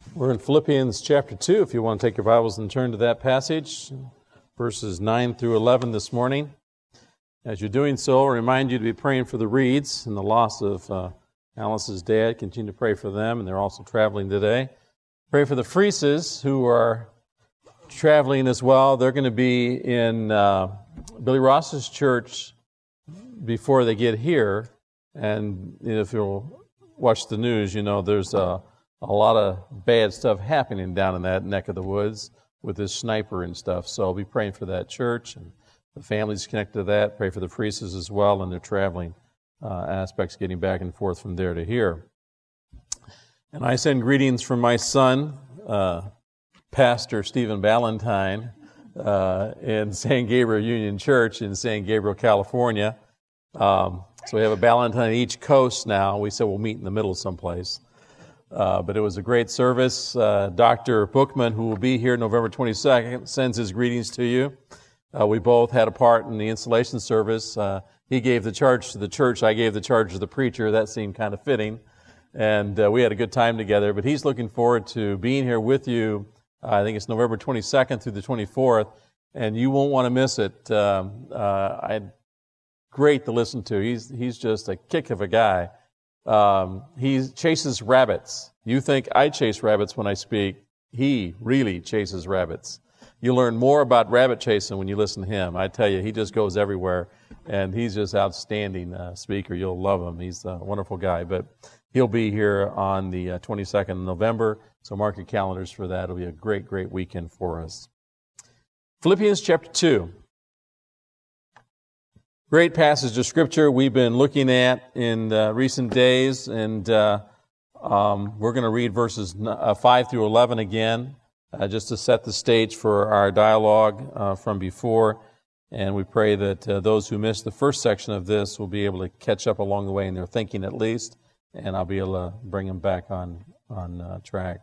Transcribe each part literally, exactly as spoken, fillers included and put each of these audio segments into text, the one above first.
We're in Philippians chapter two, if you want to take your Bibles and turn to that passage, verses nine through eleven this morning. As you're doing so, I remind you to be praying for the Reeds and the loss of uh, Alice's dad. Continue to pray for them, and they're also traveling today. Pray for the Frieses, who are traveling as well. They're going to be in uh, Billy Ross's church before they get here, and you know, if you'll watch the news, you know there's a a lot of bad stuff happening down in that neck of the woods with this sniper and stuff. So I'll be praying for that church and the families connected to that. Pray for the Frieses as well and their traveling uh, aspects, getting back and forth from there to here. And I send greetings from my son, uh, Pastor Stephen Ballantyne, uh, in San Gabriel Union Church in San Gabriel, California. Um, so we have a Ballantyne on each coast now. We said we'll meet in the middle someplace. Uh, but it was a great service. Uh, Doctor Bookman, who will be here November twenty-second, sends his greetings to you. Uh, we both had a part in the installation service. Uh, he gave the charge to the church. I gave the charge to the preacher. That seemed kind of fitting. And uh, we had a good time together. But he's looking forward to being here with you. Uh, I think it's November twenty-second through the twenty-fourth. And you won't want to miss it. Um, uh, I great to listen to. He's, he's just a kick of a guy. Um, he chases rabbits. You think I chase rabbits when I speak. He really chases rabbits. You learn more about rabbit chasing when you listen to him. I tell you, he just goes everywhere, and he's just outstanding uh, speaker. You'll love him. He's a wonderful guy. But he'll be here on the uh, twenty-second of November, so mark your calendars for that. It'll be a great, great weekend for us. Philippians chapter two. Great passage of Scripture we've been looking at in uh, recent days, and uh, um, we're going to read verses uh, five through eleven again, uh, just to set the stage for our dialogue uh, from before. And we pray that uh, those who missed the first section of this will be able to catch up along the way in their thinking at least, and I'll be able to bring them back on, on uh, track.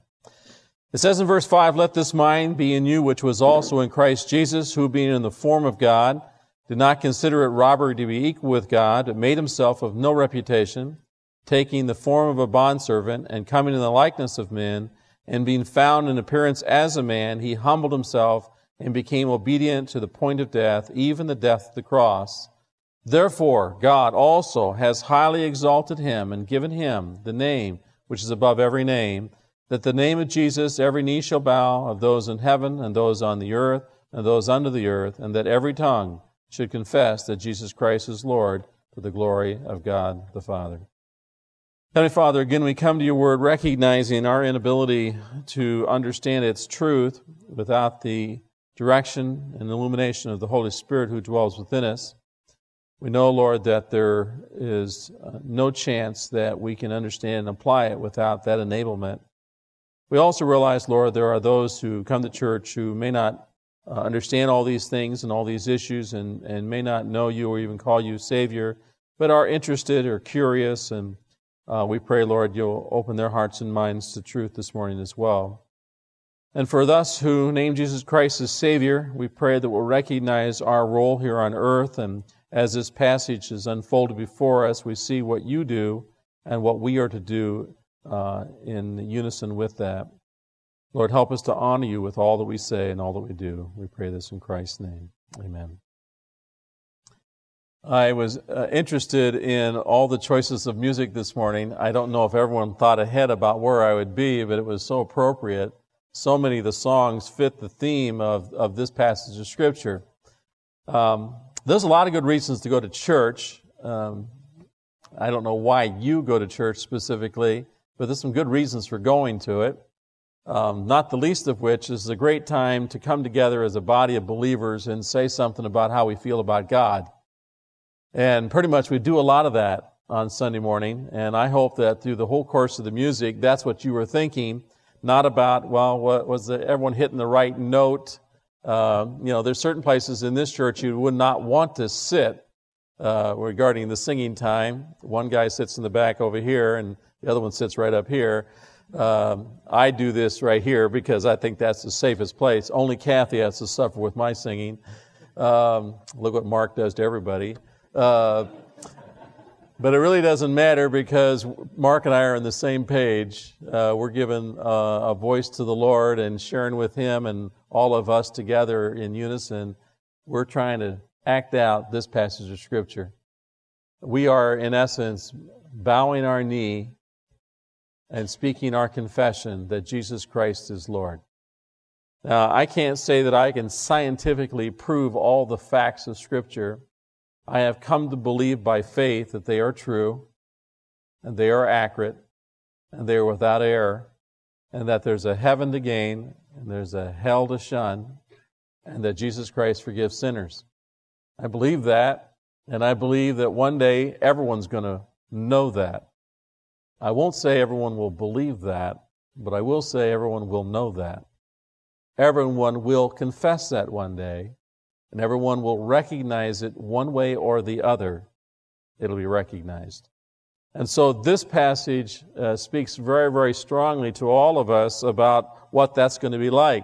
It says in verse five, "Let this mind be in you, which was also in Christ Jesus, who being in the form of God, did not consider it robbery to be equal with God, but made himself of no reputation, taking the form of a bondservant, and coming in the likeness of men, and being found in appearance as a man, he humbled himself and became obedient to the point of death, even the death of the cross. Therefore, God also has highly exalted him and given him the name which is above every name, that the name of Jesus every knee shall bow, of those in heaven and those on the earth and those under the earth, and that every tongue should confess that Jesus Christ is Lord, to the glory of God the Father." Heavenly Father, again we come to your word recognizing our inability to understand its truth without the direction and illumination of the Holy Spirit who dwells within us. We know, Lord, that there is no chance that we can understand and apply it without that enablement. We also realize, Lord, there are those who come to church who may not Uh, understand all these things and all these issues and, and may not know you or even call you Savior, but are interested or curious. And uh, we pray, Lord, you'll open their hearts and minds to truth this morning as well. And for us who name Jesus Christ as Savior, we pray that we'll recognize our role here on earth. And as this passage is unfolded before us, we see what you do and what we are to do uh, in unison with that. Lord, help us to honor you with all that we say and all that we do. We pray this in Christ's name. Amen. I was uh, interested in all the choices of music this morning. I don't know if everyone thought ahead about where I would be, but it was so appropriate. So many of the songs fit the theme of, of this passage of Scripture. Um, there's a lot of good reasons to go to church. Um, I don't know why you go to church specifically, but there's some good reasons for going to it. Um, not the least of which is a great time to come together as a body of believers and say something about how we feel about God. And pretty much we do a lot of that on Sunday morning, and I hope that through the whole course of the music, that's what you were thinking, not about, well, what was the, everyone hitting the right note? Uh, you know, there's certain places in this church you would not want to sit uh, regarding the singing time. One guy sits in the back over here, and the other one sits right up here. Um, I do this right here because I think that's the safest place. Only Kathy has to suffer with my singing. Um, look what Mark does to everybody. Uh, But it really doesn't matter because Mark and I are on the same page. Uh, we're giving uh, a voice to the Lord and sharing with Him, and all of us together in unison, we're trying to act out this passage of Scripture. We are, in essence, bowing our knee and speaking our confession that Jesus Christ is Lord. Now, I can't say that I can scientifically prove all the facts of Scripture. I have come to believe by faith that they are true, and they are accurate, and they are without error, and that there's a heaven to gain, and there's a hell to shun, and that Jesus Christ forgives sinners. I believe that, and I believe that one day everyone's going to know that. I won't say everyone will believe that, but I will say everyone will know that. Everyone will confess that one day, and everyone will recognize it one way or the other. It'll be recognized. And so this passage uh, speaks very, very strongly to all of us about what that's going to be like.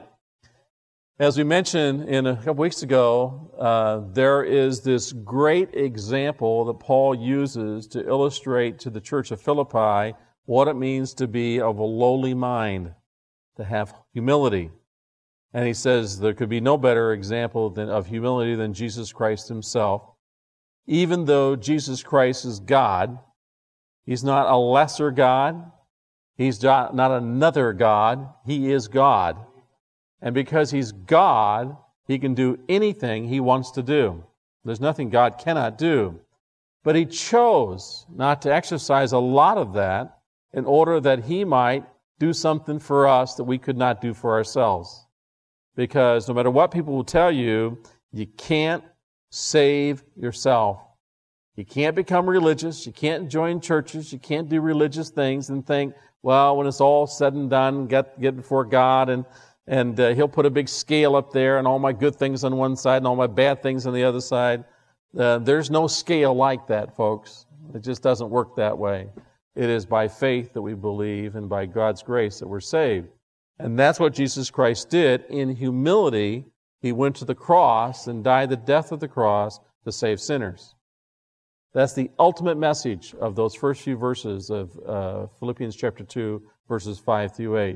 As we mentioned in a couple weeks ago, uh, there is this great example that Paul uses to illustrate to the church of Philippi what it means to be of a lowly mind, to have humility. And he says there could be no better example than, of humility than Jesus Christ Himself. Even though Jesus Christ is God, He's not a lesser God. He's not, not another God. He is God. And because He's God, He can do anything He wants to do. There's nothing God cannot do. But He chose not to exercise a lot of that in order that He might do something for us that we could not do for ourselves. Because no matter what people will tell you, you can't save yourself. You can't become religious. You can't join churches. You can't do religious things and think, well, when it's all said and done, get get before God, and and uh, He'll put a big scale up there, and all my good things on one side and all my bad things on the other side. Uh, there's no scale like that, folks. It just doesn't work that way. It is by faith that we believe, and by God's grace that we're saved. And that's what Jesus Christ did. In humility, He went to the cross and died the death of the cross to save sinners. That's the ultimate message of those first few verses of uh, Philippians chapter two, verses five through eight.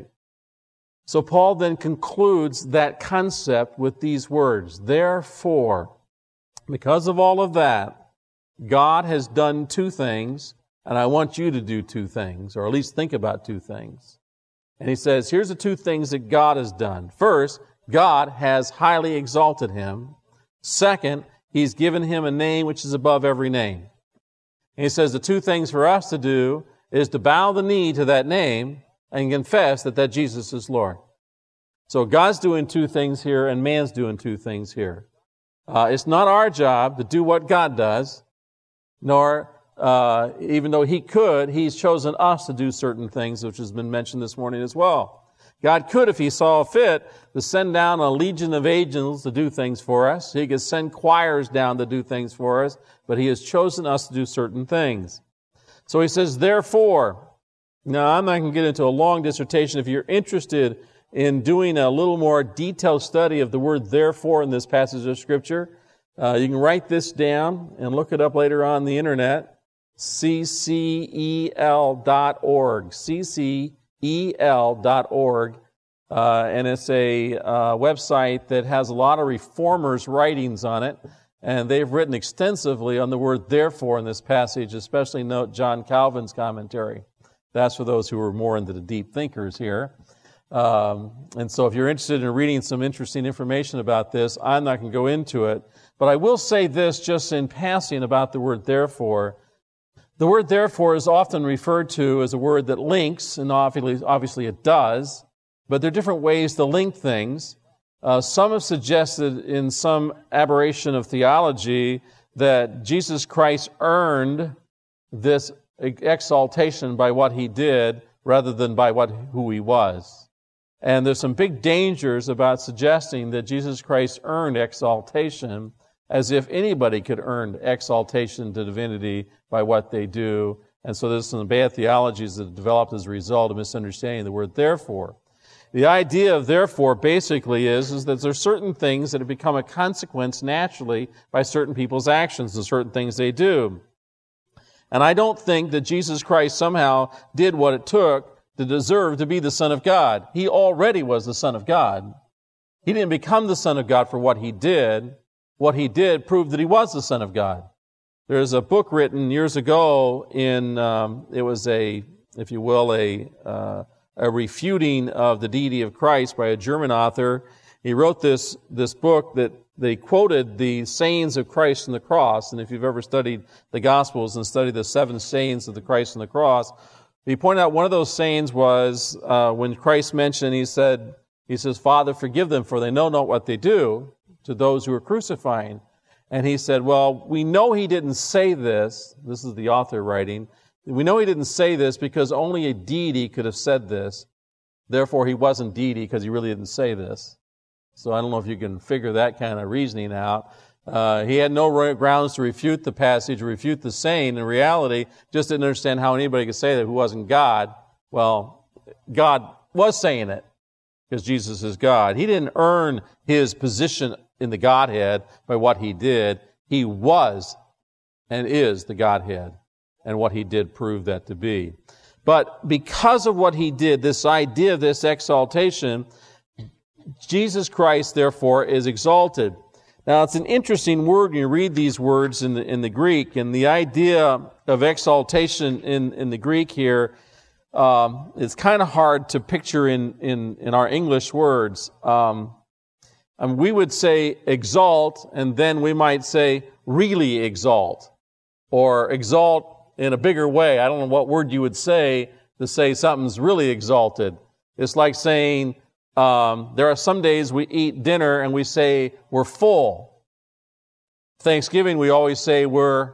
So Paul then concludes that concept with these words, therefore, because of all of that, God has done two things, and I want you to do two things, or at least think about two things. And he says, here's the two things that God has done. First, God has highly exalted him. Second, He's given him a name which is above every name. And he says the two things for us to do is to bow the knee to that name and confess that that Jesus is Lord. So God's doing two things here, and man's doing two things here. Uh, it's not our job to do what God does, nor Uh, even though He could, He's chosen us to do certain things, which has been mentioned this morning as well. God could, if He saw fit, to send down a legion of angels to do things for us. He could send choirs down to do things for us, but He has chosen us to do certain things. So He says, therefore, now I'm not going to get into a long dissertation. If you're interested in doing a little more detailed study of the word therefore in this passage of Scripture, uh, you can write this down and look it up later on the internet. C C E L dot org, C C E L dot org, uh, and it's a uh, website that has a lot of reformers' writings on it, and they've written extensively on the word therefore in this passage, especially note John Calvin's commentary. That's for those who are more into the deep thinkers here. Um, and so if you're interested in reading some interesting information about this, I'm not going to go into it, but I will say this just in passing about the word therefore. The word therefore is often referred to as a word that links, and obviously, obviously it does, but there are different ways to link things. Uh, some have suggested in some aberration of theology that Jesus Christ earned this exaltation by what He did rather than by what who He was. And there's some big dangers about suggesting that Jesus Christ earned exaltation as if anybody could earn exaltation to divinity by what they do. And so there's some bad theologies that have developed as a result of misunderstanding the word therefore. The idea of therefore basically is, is that there are certain things that have become a consequence naturally by certain people's actions and certain things they do. And I don't think that Jesus Christ somehow did what it took to deserve to be the Son of God. He already was the Son of God. He didn't become the Son of God for what He did. What He did proved that He was the Son of God. There's a book written years ago in, um, it was a, if you will, a, uh, a refuting of the deity of Christ by a German author. He wrote this, this book that they quoted the sayings of Christ on the cross. And if you've ever studied the Gospels and studied the seven sayings of the Christ on the cross, he pointed out one of those sayings was, uh, when Christ mentioned, he said, he says, Father, forgive them, for they know not what they do, to those who are crucifying. And he said, well, we know he didn't say this. This is the author writing. We know he didn't say this because only a deity could have said this. Therefore, he wasn't deity because he really didn't say this. So I don't know if you can figure that kind of reasoning out. Uh, he had no grounds to refute the passage, refute the saying. In reality, just didn't understand how anybody could say that who wasn't God. Well, God was saying it because Jesus is God. He didn't earn His position in the Godhead by what He did. He was and is the Godhead, and what He did prove that to be. But because of what He did, this idea of this exaltation, Jesus Christ, therefore, is exalted. Now, it's an interesting word when you read these words in the, in the Greek, and the idea of exaltation in, in the Greek here, um, it's kind of hard to picture in, in, in our English words. Um, And we would say exalt, and then we might say really exalt, or exalt in a bigger way. I don't know what word you would say to say something's really exalted. It's like saying, um, there are some days we eat dinner and we say we're full. Thanksgiving, we always say we're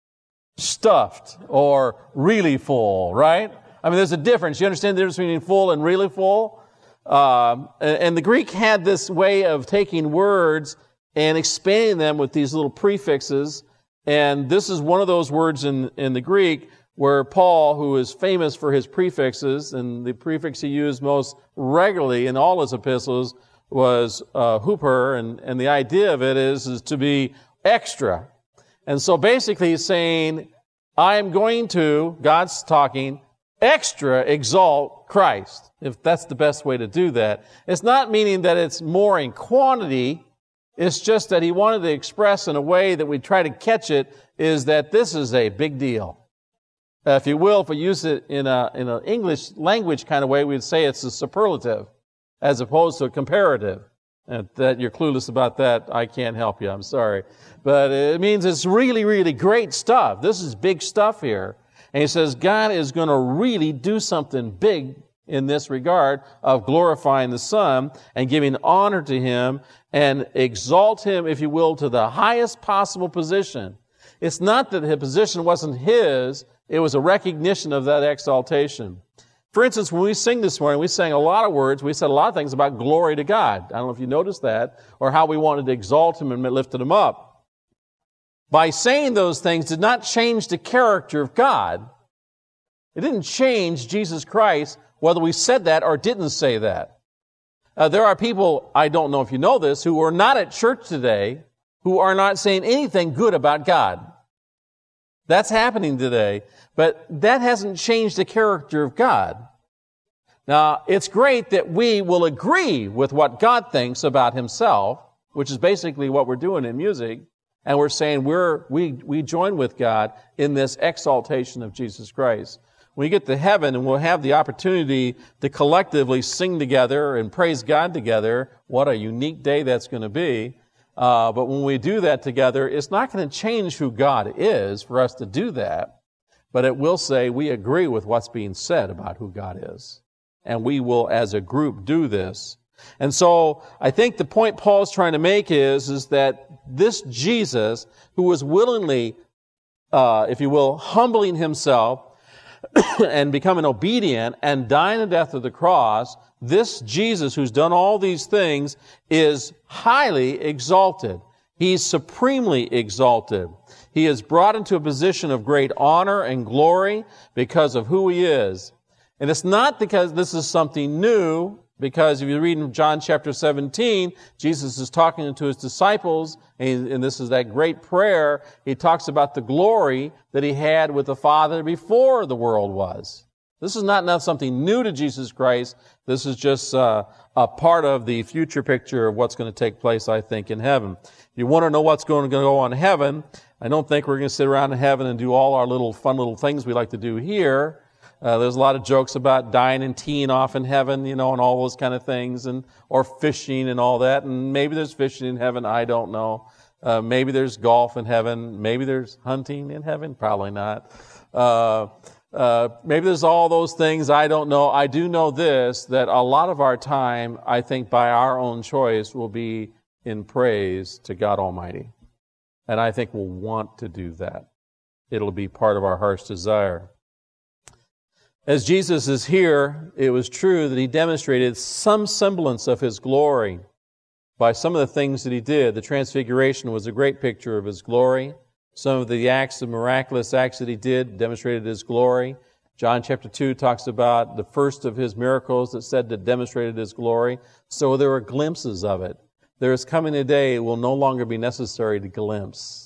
stuffed or really full, right? I mean, there's a difference. You understand the difference between full and really full? Um, and the Greek had this way of taking words and expanding them with these little prefixes. And this is one of those words in, in the Greek where Paul, who is famous for his prefixes, and the prefix he used most regularly in all his epistles was uh, huper, and, and the idea of it is, is to be extra. And so basically he's saying, I am going to, God's talking, extra exalt Christ, if that's the best way to do that. It's not meaning that it's more in quantity. It's just that he wanted to express in a way that we try to catch it is that this is a big deal. Uh, if you will, if we use it in a in an English language kind of way, we'd say it's a superlative as opposed to a comparative. And that you're clueless about that, I can't help you. I'm sorry. But it means it's really, really great stuff. This is big stuff here. And he says God is going to really do something big in this regard of glorifying the Son and giving honor to Him and exalt Him, if you will, to the highest possible position. It's not that the position wasn't His, it was a recognition of that exaltation. For instance, when we sing this morning, we sang a lot of words, we said a lot of things about glory to God. I don't know if you noticed that, or how we wanted to exalt Him and lifted Him up. By saying those things did not change the character of God. It didn't change Jesus Christ, whether we said that or didn't say that. Uh, there are people, I don't know if you know this, who are not at church today, who are not saying anything good about God. That's happening today, but that hasn't changed the character of God. Now, it's great that we will agree with what God thinks about Himself, which is basically what we're doing in music, and we're saying we're, we, we join with God in this exaltation of Jesus Christ. When we get to heaven and we'll have the opportunity to collectively sing together and praise God together, what a unique day that's going to be. Uh, but when we do that together, it's not going to change who God is for us to do that, but it will say we agree with what's being said about who God is. And we will, as a group, do this. And so I think the point Paul's trying to make is, is that this Jesus, who was willingly, uh, if you will, humbling Himself and becoming obedient and dying the death of the cross, this Jesus who's done all these things is highly exalted. He's supremely exalted. He is brought into a position of great honor and glory because of who He is. And it's not because this is something new Because if you read in John chapter seventeen, Jesus is talking to his disciples, and, and this is that great prayer. He talks about the glory that he had with the Father before the world was. This is not, not something new to Jesus Christ. This is just uh, a part of the future picture of what's going to take place, I think, in heaven. If you want to know what's going to go on in heaven, I don't think we're going to sit around in heaven and do all our little fun little things we like to do here. Uh, there's a lot of jokes about dying and teeing off in heaven, you know, and all those kind of things, and or fishing and all that. And maybe there's fishing in heaven. I don't know. Uh, maybe there's golf in heaven. Maybe there's hunting in heaven. Probably not. Uh, uh, maybe there's all those things. I don't know. I do know this, that a lot of our time, I think, by our own choice, will be in praise to God Almighty. And I think we'll want to do that. It'll be part of our heart's desire. As Jesus is here, it was true that he demonstrated some semblance of his glory by some of the things that he did. The Transfiguration was a great picture of his glory. Some of the acts, the miraculous acts that he did, demonstrated his glory. John chapter two talks about the first of his miracles that said that demonstrated his glory. So there were glimpses of it. There is coming a day it will no longer be necessary to glimpse.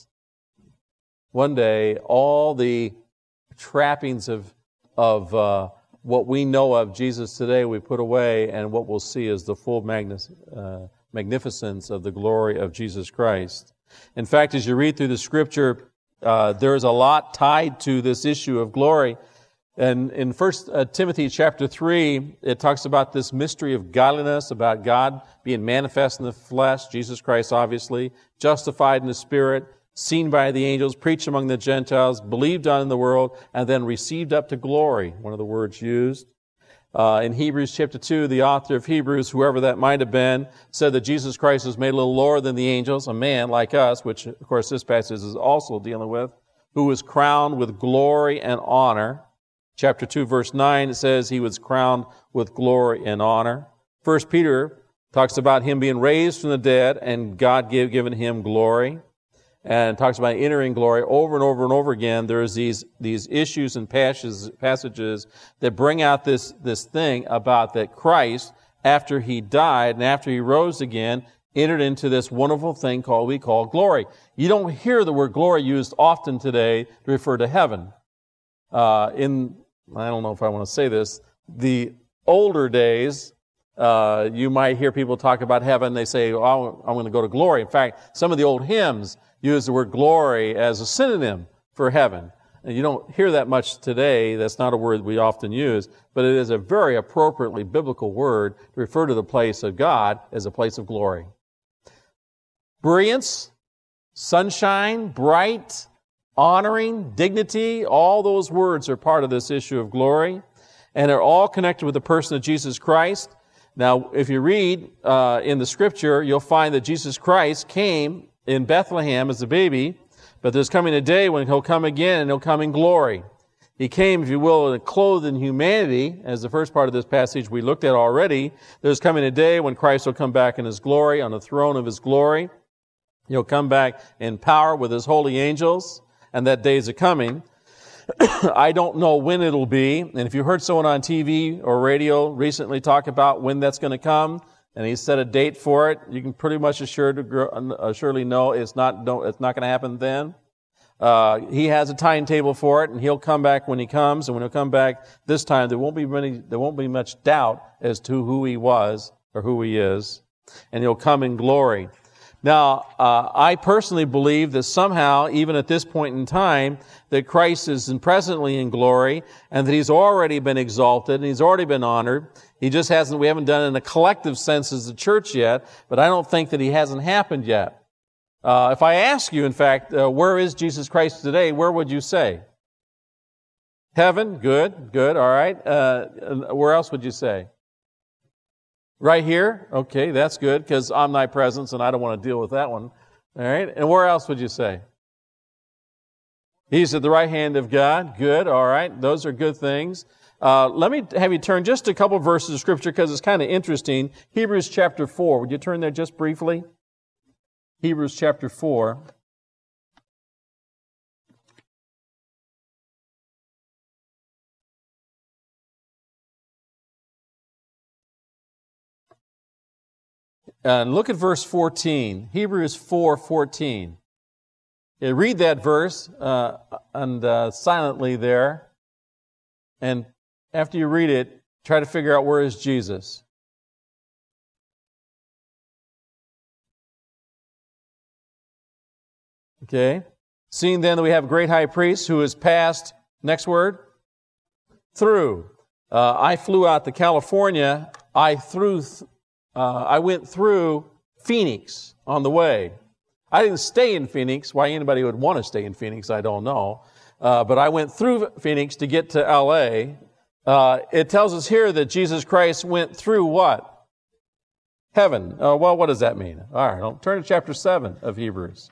One day, all the trappings of of uh, what we know of Jesus today we put away, and what we'll see is the full magnis- uh, magnificence of the glory of Jesus Christ. In fact, as you read through the Scripture, uh, there is a lot tied to this issue of glory. And in First Timothy chapter three, it talks about this mystery of godliness, about God being manifest in the flesh, Jesus Christ obviously, justified in the Spirit, seen by the angels, preached among the Gentiles, believed on in the world, and then received up to glory, one of the words used. Uh, in Hebrews chapter two, the author of Hebrews, whoever that might have been, said that Jesus Christ was made a little lower than the angels, a man like us, which of course this passage is also dealing with, who was crowned with glory and honor. Chapter two, verse nine, it says he was crowned with glory and honor. First Peter talks about him being raised from the dead and God gave, given him glory. And talks about entering glory over and over and over again. There's these these issues and passages, passages that bring out this, this thing about that Christ, after he died and after he rose again, entered into this wonderful thing called we call glory. You don't hear the word glory used often today to refer to heaven. Uh, in, I don't know if I want to say this, the older days, uh, you might hear people talk about heaven. They say, oh, I'm going to go to glory. In fact, some of the old hymns use the word glory as a synonym for heaven. And you don't hear that much today. That's not a word we often use, but it is a very appropriately biblical word to refer to the place of God as a place of glory. Brilliance, sunshine, bright, honoring, dignity, all those words are part of this issue of glory, and they're all connected with the person of Jesus Christ. Now, if you read uh, in the Scripture, you'll find that Jesus Christ came in Bethlehem as a baby, but there's coming a day when he'll come again and he'll come in glory. He came, if you will, clothed in humanity, as the first part of this passage we looked at already. There's coming a day when Christ will come back in his glory, on the throne of his glory. He'll come back in power with his holy angels, and that day is coming. I don't know when it'll be, and if you heard someone on T V or radio recently talk about when that's going to come, and he set a date for it, you can pretty much assured, uh, surely know it's not, no, it's not going to happen then. Uh, he has a timetable for it, and he'll come back when he comes, and when he'll come back this time, there won't be many, there won't be much doubt as to who he was or who he is, and he'll come in glory. Now, uh, I personally believe that somehow, even at this point in time, that Christ is in presently in glory, and that he's already been exalted, and he's already been honored. He just hasn't, we haven't done it in a collective sense as a church yet, but I don't think that he hasn't happened yet. Uh, if I ask you, in fact, uh, where is Jesus Christ today, where would you say? Heaven? Good, good, all right. Uh, where else would you say? Right here? Okay, that's good, because omnipresence, and I don't want to deal with that one. All right, and where else would you say? He's at the right hand of God. Good, all right. Those are good things. Uh, let me have you turn just a couple verses of Scripture, because it's kind of interesting. Hebrews chapter four. Would you turn there just briefly? Hebrews chapter four. And look at verse fourteen, Hebrews four fourteen. You read that verse uh, and uh, silently there, and after you read it, try to figure out where is Jesus. Okay? Seeing then that we have a great high priest who is passed, next word, through. Uh, I flew out to California. I threw, uh, I went through Phoenix on the way. I didn't stay in Phoenix. Why anybody would want to stay in Phoenix, I don't know. Uh, but I went through Phoenix to get to L A. Uh, it tells us here that Jesus Christ went through what? Heaven. Uh, well, what does that mean? All right, I'll turn to chapter seven of Hebrews.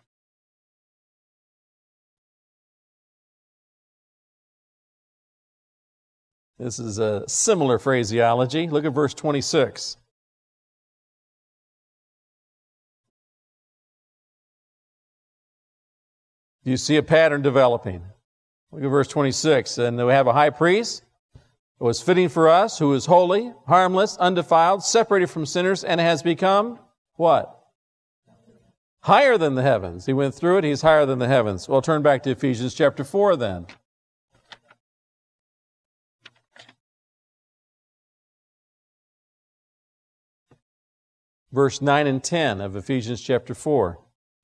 This is a similar phraseology. Look at verse twenty-six. Do you see a pattern developing? Look at verse twenty-six. And we have a high priest who was fitting for us, who is holy, harmless, undefiled, separated from sinners, and has become what? Higher than the heavens. He went through it. He's higher than the heavens. Well, turn back to Ephesians chapter four then. Verse nine and ten of Ephesians chapter four.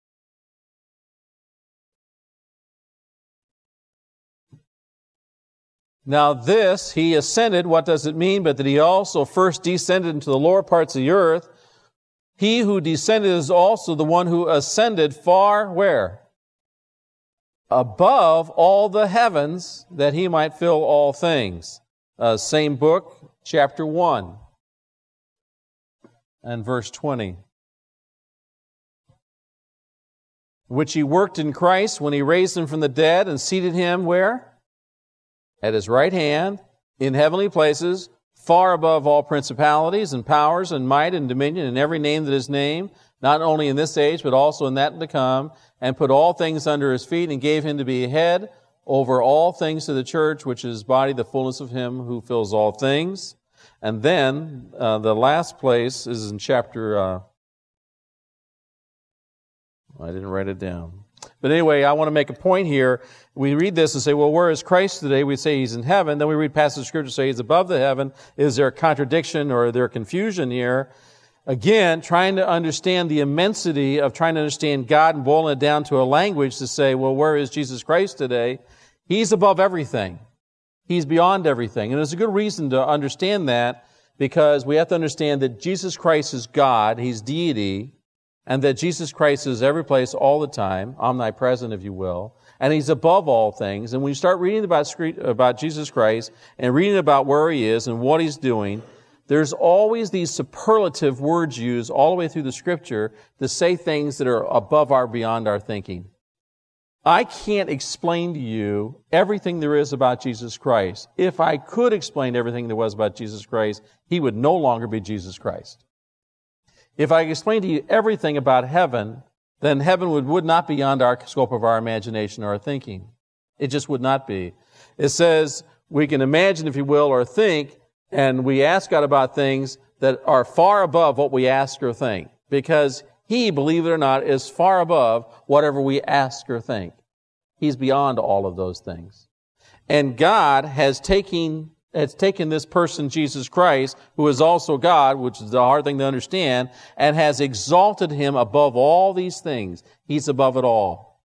Now this, he ascended, what does it mean? But that he also first descended into the lower parts of the earth. He who descended is also the one who ascended far, where? Above all the heavens, that he might fill all things. Uh, same book, chapter one. And verse twenty. Which he worked in Christ when he raised him from the dead and seated him where? At his right hand, in heavenly places, far above all principalities and powers and might and dominion and every name that is named, not only in this age, but also in that to come, and put all things under his feet and gave him to be head over all things to the church, which is his body, the fullness of him who fills all things. And then uh, the last place is in chapter, uh, I didn't write it down. But anyway, I want to make a point here. We read this and say, well, where is Christ today? We say he's in heaven. Then we read passage of Scripture and say he's above the heaven. Is there a contradiction or is there confusion here? Again, trying to understand the immensity of trying to understand God and boiling it down to a language to say, well, where is Jesus Christ today? He's above everything. He's beyond everything. And there's a good reason to understand that, because we have to understand that Jesus Christ is God, He's deity, and that Jesus Christ is every place all the time, omnipresent, if you will, and He's above all things. And when you start reading about, about Jesus Christ and reading about where He is and what He's doing, there's always these superlative words used all the way through the Scripture to say things that are above our, beyond our thinking. I can't explain to you everything there is about Jesus Christ. If I could explain everything there was about Jesus Christ, He would no longer be Jesus Christ. If I explained to you everything about heaven, then heaven would, would not be beyond our scope of our imagination or our thinking. It just would not be. It says we can imagine, if you will, or think, and we ask God about things that are far above what we ask or think, because He, believe it or not, is far above whatever we ask or think. He's beyond all of those things. And God has taken, has taken this person, Jesus Christ, who is also God, which is the hard thing to understand, and has exalted Him above all these things. He's above it all.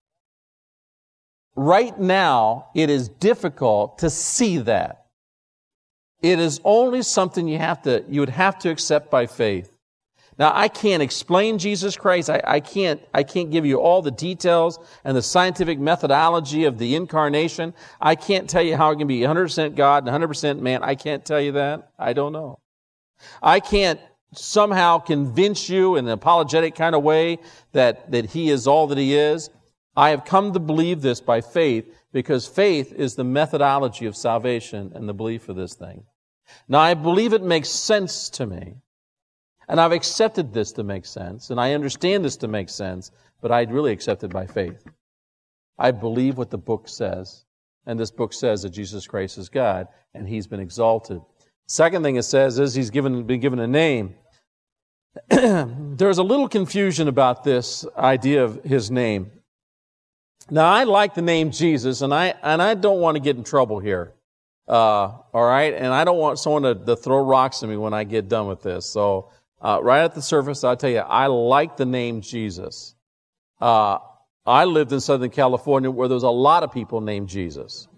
Right now, it is difficult to see that. It is only something you have to, you would have to accept by faith. Now, I can't explain Jesus Christ. I, I can't, I can't give you all the details and the scientific methodology of the incarnation. I can't tell you how it can be one hundred percent God and one hundred percent man. I can't tell you that. I don't know. I can't somehow convince you in an apologetic kind of way that, that He is all that He is. I have come to believe this by faith, because faith is the methodology of salvation and the belief of this thing. Now, I believe it makes sense to me. And I've accepted this to make sense, and I understand this to make sense, but I really accept it by faith. I believe what the book says, and this book says that Jesus Christ is God, and He's been exalted. Second thing it says is He's given, been given a name. there's a little confusion about this idea of his name. Now, I like the name Jesus, and I and I don't want to get in trouble here. Uh, all right? And I don't want someone to, to throw rocks at me when I get done with this. So, uh, right at the surface, I'll tell you, I like the name Jesus. Uh, I lived in Southern California where there was a lot of people named Jesus.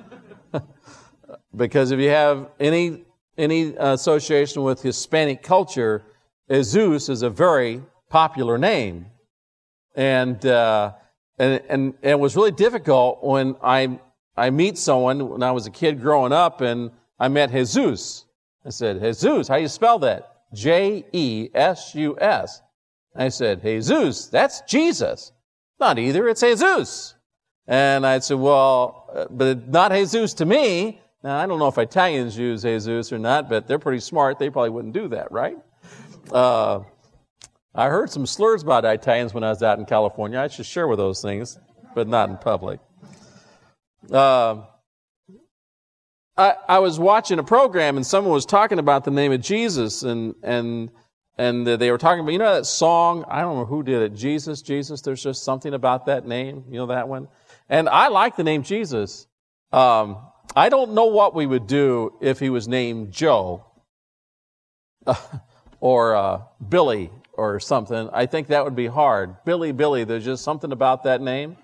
Because if you have any any association with Hispanic culture, Jesus is a very popular name. And, uh, and, and, and it was really difficult when I, I meet someone when I was a kid growing up and I met Jesus. I said, Jesus, how do you spell that? J E S U S. I said, Jesus, that's Jesus. Not either, it's Jesus. And I said, well, but not Jesus to me. Now, I don't know if Italians use Jesus or not, but they're pretty smart. They probably wouldn't do that, right? Uh, I heard some slurs about Italians when I was out in California. I should share with those things, but not in public. Uh, I, I was watching a program and someone was talking about the name of Jesus, and and and they were talking about, you know that song, I don't know who did it, Jesus, Jesus, there's just something about that name, you know that one? And I like the name Jesus. Um, I don't know what we would do if he was named Joe uh, or uh, Billy or something. I think that would be hard. Billy, Billy, there's just something about that name.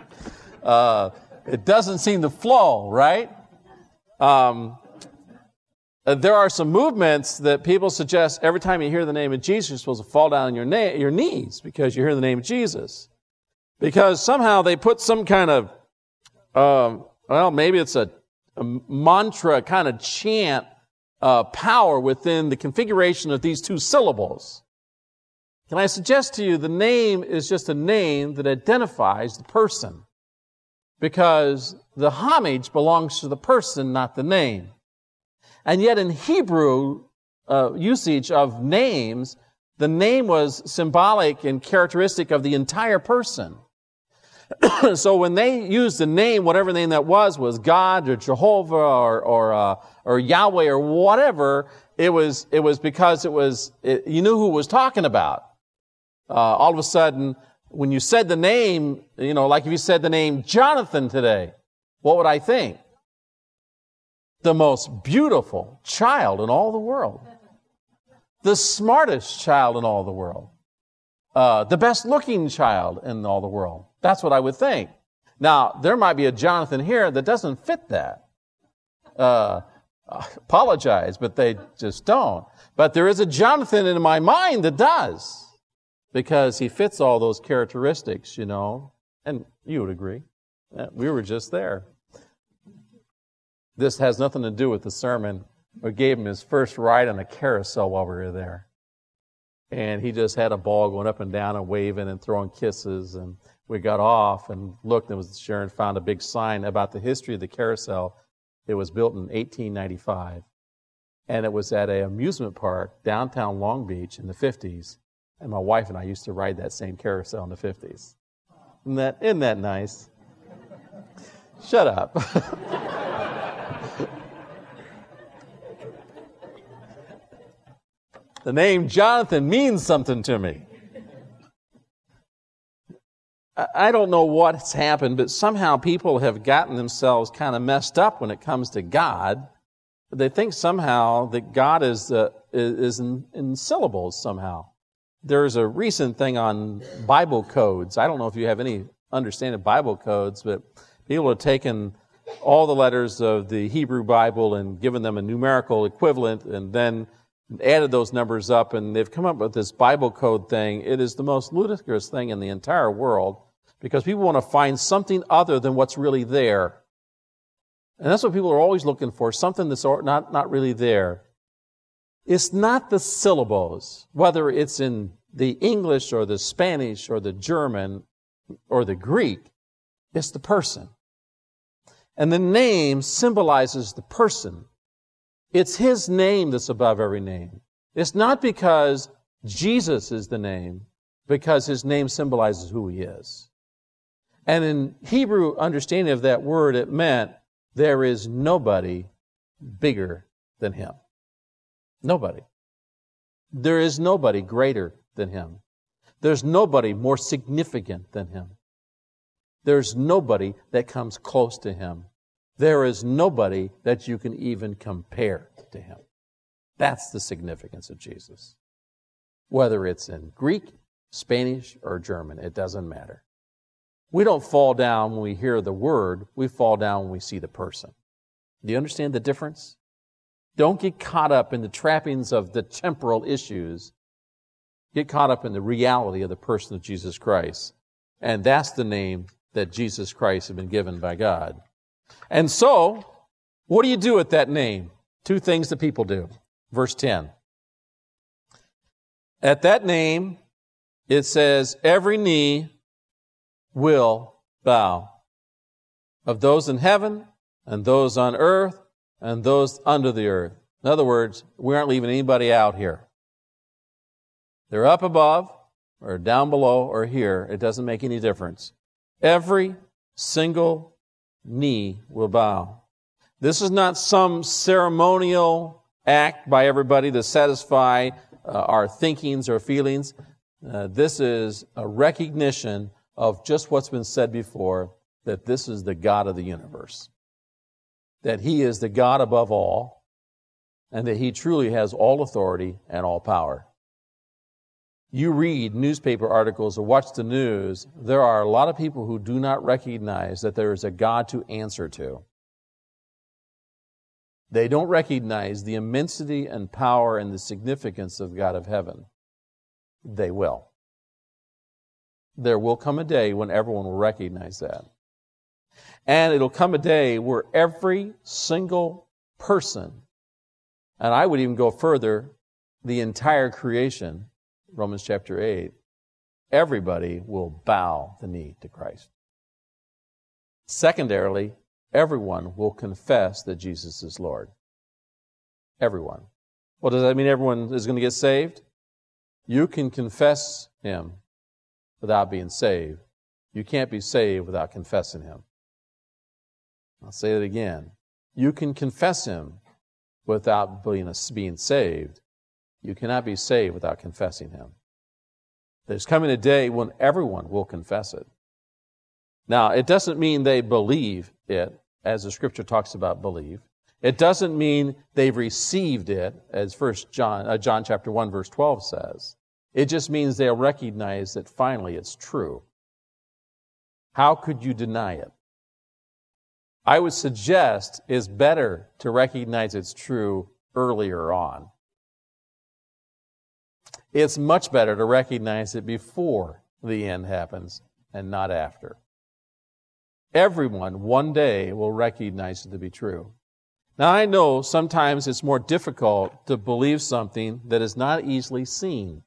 Uh, it doesn't seem to flow, right? Um, there are some movements that people suggest every time you hear the name of Jesus, you're supposed to fall down on your, na- your knees because you hear the name of Jesus. Because somehow they put some kind of, um, well, maybe it's a, a mantra kind of chant uh, power within the configuration of these two syllables. Can I suggest to you the name is just a name that identifies the person, because the homage belongs to the person, not the name. And yet in Hebrew uh, usage of names, the name was symbolic and characteristic of the entire person. So when they used the name, whatever name that was, was God or Jehovah or or, uh, or Yahweh or whatever, it was it was because it was it, you knew who it was talking about. Uh, all of a sudden, when you said the name, you know, like if you said the name Jonathan today, what would I think? The most beautiful child in all the world. The smartest child in all the world. Uh, the best looking child in all the world. That's what I would think. Now, there might be a Jonathan here that doesn't fit that. Uh, I apologize, but they just don't. But there is a Jonathan in my mind that does. Because he fits all those characteristics, you know. And you would agree. We were just there. This has nothing to do with the sermon. We gave him his first ride on a carousel while we were there. And he just had a ball going up and down and waving and throwing kisses. And we got off and looked, and was Sharon found a big sign about the history of the carousel. It was built in eighteen ninety-five. And it was at an amusement park downtown Long Beach in the fifties. And my wife and I used to ride that same carousel in the fifties. Isn't that, isn't that nice? Shut up. The name Jonathan means something to me. I don't know what's happened, but somehow people have gotten themselves kind of messed up when it comes to God. They think somehow that God is uh, is in, in syllables somehow. There's a recent thing on Bible codes. I don't know if you have any understanding of Bible codes, but people have taken all the letters of the Hebrew Bible and given them a numerical equivalent and then added those numbers up, and they've come up with this Bible code thing. It is the most ludicrous thing in the entire world because people want to find something other than what's really there. And that's what people are always looking for, something that's not, not really there. It's not the syllables, whether it's in the English or the Spanish or the German or the Greek. It's the person. And the name symbolizes the person. It's his name that's above every name. It's not because Jesus is the name, because his name symbolizes who he is. And in Hebrew understanding of that word, it meant there is nobody bigger than him. Nobody. There is nobody greater than him. There's nobody more significant than him. There's nobody that comes close to him. There is nobody that you can even compare to him. That's the significance of Jesus. Whether it's in Greek, Spanish, or German, it doesn't matter. We don't fall down when we hear the word. We fall down when we see the person. Do you understand the difference? Don't get caught up in the trappings of the temporal issues. Get caught up in the reality of the person of Jesus Christ. And that's the name that Jesus Christ has been given by God. And so, what do you do with that name? Two things that people do. Verse ten. At that name, it says, every knee will bow, of those in heaven and those on earth and those under the earth. In other words, we aren't leaving anybody out here. They're up above or down below or here. It doesn't make any difference. Every single knee will bow. This is not some ceremonial act by everybody to satisfy uh, our thinkings or feelings. Uh, this is a recognition of just what's been said before, that this is the God of the universe, that he is the God above all, and that he truly has all authority and all power. You read newspaper articles or watch the news, there are a lot of people who do not recognize that there is a God to answer to. They don't recognize the immensity and power and the significance of God of heaven. They will. There will come a day when everyone will recognize that. And it'll come a day where every single person, and I would even go further, the entire creation, Romans chapter eight, everybody will bow the knee to Christ. Secondarily, everyone will confess that Jesus is Lord. Everyone. Well, does that mean everyone is going to get saved? You can confess him without being saved. You can't be saved without confessing him. I'll say it again. You can confess him without being, being saved. You cannot be saved without confessing him. There's coming a day when everyone will confess it. Now, it doesn't mean they believe it, as the Scripture talks about believe. It doesn't mean they've received it, as First John, uh, John chapter one, verse twelve says. It just means they'll recognize that finally it's true. How could you deny it? I would suggest it's better to recognize it's true earlier on. It's much better to recognize it before the end happens and not after. Everyone one day will recognize it to be true. Now, I know sometimes it's more difficult to believe something that is not easily seen.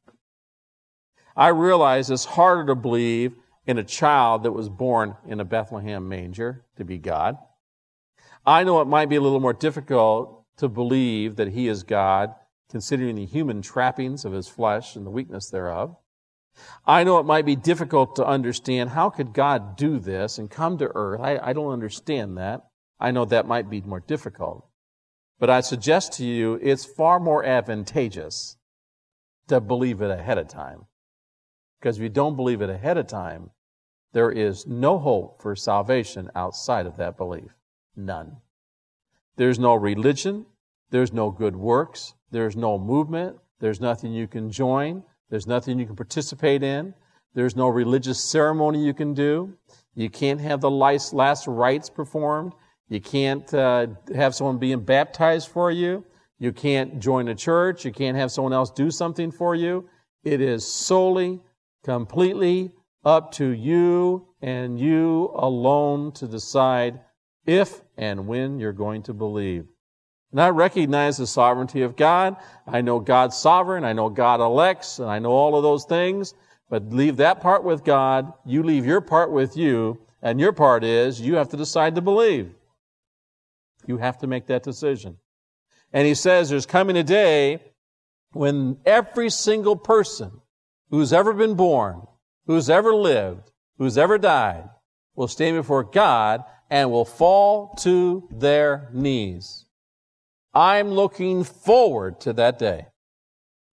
I realize it's harder to believe in a child that was born in a Bethlehem manger to be God. I know it might be a little more difficult to believe that he is God, considering the human trappings of his flesh and the weakness thereof. I know it might be difficult to understand how could God do this and come to earth. I, I don't understand that. I know that might be more difficult. But I suggest to you it's far more advantageous to believe it ahead of time. Because if you don't believe it ahead of time, there is no hope for salvation outside of that belief. None. There's no religion. There's no good works. There's no movement. There's nothing you can join. There's nothing you can participate in. There's no religious ceremony you can do. You can't have the last, last rites performed. You can't uh, have someone being baptized for you. You can't join a church. You can't have someone else do something for you. It is solely, completely up to you and you alone to decide if and when you're going to believe. And I recognize the sovereignty of God. I know God's sovereign. I know God elects. And I know all of those things. But leave that part with God. You leave your part with you. And your part is you have to decide to believe. You have to make that decision. And he says there's coming a day when every single person who's ever been born, who's ever lived, who's ever died, will stand before God and will fall to their knees. I'm looking forward to that day.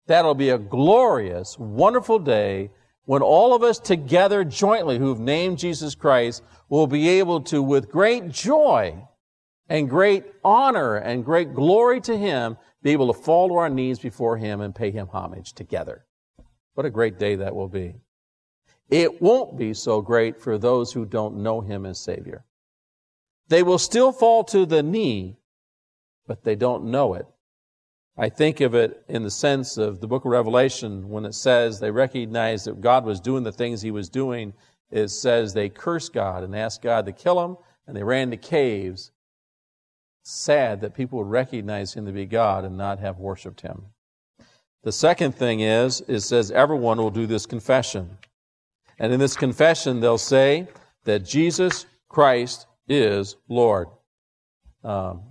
That'll be a glorious, wonderful day when all of us together jointly who've named Jesus Christ will be able to, with great joy and great honor and great glory to Him, be able to fall to our knees before Him and pay Him homage together. What a great day that will be. It won't be so great for those who don't know Him as Savior. They will still fall to the knee, but they don't know it. I think of it in the sense of the book of Revelation when it says they recognized that God was doing the things He was doing. It says they cursed God and asked God to kill Him, and they ran to caves. Sad that people would recognize Him to be God and not have worshiped Him. The second thing is, it says everyone will do this confession. And in this confession, they'll say that Jesus Christ is Lord. Um,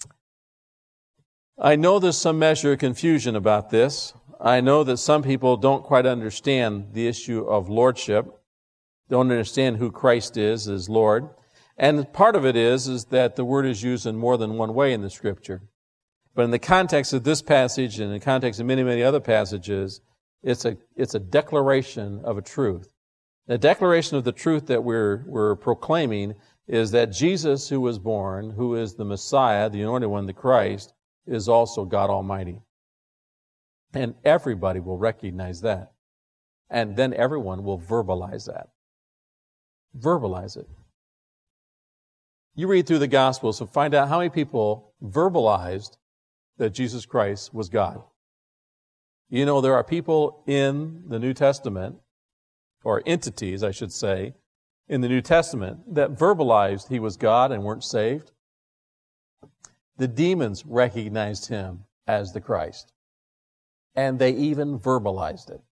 I know there's some measure of confusion about this. I know that some people don't quite understand the issue of lordship, don't understand who Christ is as Lord. And part of it is, is that the word is used in more than one way in the Scripture. But in the context of this passage and in the context of many, many other passages, it's a, it's a declaration of a truth. The declaration of the truth that we're, we're proclaiming is that Jesus, who was born, who is the Messiah, the anointed one, the Christ, is also God Almighty. And everybody will recognize that. And then everyone will verbalize that. Verbalize it. You read through the Gospels and find out how many people verbalized that Jesus Christ was God. You know, there are people in the New Testament, or entities, I should say, in the New Testament that verbalized He was God and weren't saved. The demons recognized Him as the Christ. And they even verbalized it.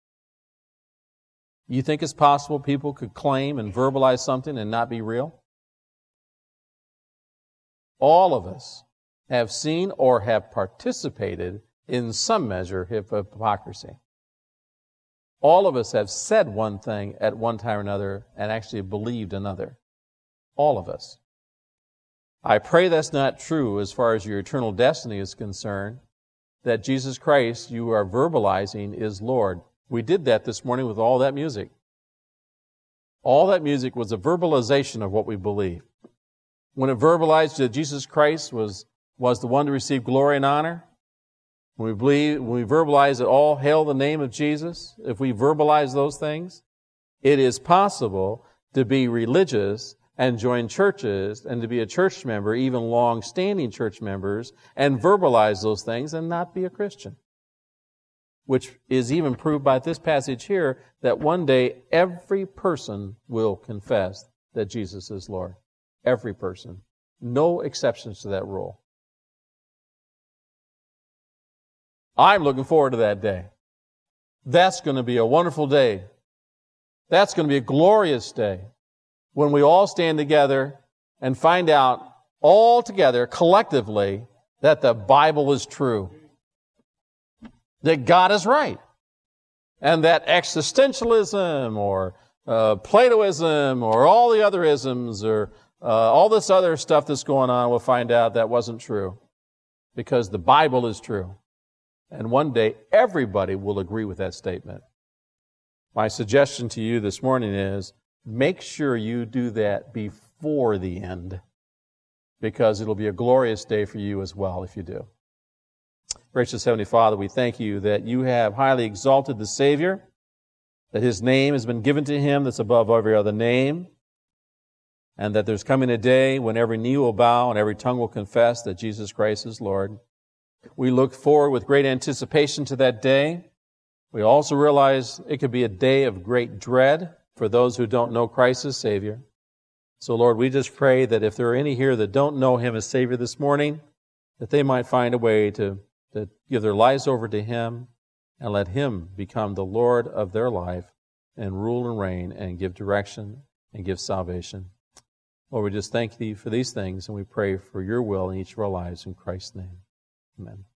You think it's possible people could claim and verbalize something and not be real? All of us have seen or have participated in some measure of hypocrisy. All of us have said one thing at one time or another and actually believed another. All of us. I pray that's not true as far as your eternal destiny is concerned, that Jesus Christ, you are verbalizing, is Lord. We did that this morning with all that music. All that music was a verbalization of what we believe. When it verbalized that Jesus Christ was, was the one to receive glory and honor, when we believe, when we verbalize that all hail the name of Jesus, if we verbalize those things, it is possible to be religious and join churches and to be a church member, even long-standing church members, and verbalize those things and not be a Christian. Which is even proved by this passage here, that one day every person will confess that Jesus is Lord. Every person. No exceptions to that rule. I'm looking forward to that day. That's going to be a wonderful day. That's going to be a glorious day when we all stand together and find out all together, collectively, that the Bible is true. That God is right. And that existentialism or uh, Platoism or all the other isms or uh, all this other stuff that's going on, we'll find out that wasn't true. Because the Bible is true. And one day, everybody will agree with that statement. My suggestion to you this morning is, make sure you do that before the end, because it'll be a glorious day for you as well if you do. Gracious Heavenly Father, we thank you that you have highly exalted the Savior, that His name has been given to Him that's above every other name, and that there's coming a day when every knee will bow and every tongue will confess that Jesus Christ is Lord. We look forward with great anticipation to that day. We also realize it could be a day of great dread for those who don't know Christ as Savior. So, Lord, we just pray that if there are any here that don't know Him as Savior this morning, that they might find a way to, to give their lives over to Him and let Him become the Lord of their life and rule and reign and give direction and give salvation. Lord, we just thank Thee for these things, and we pray for Your will in each of our lives in Christ's name. Amen.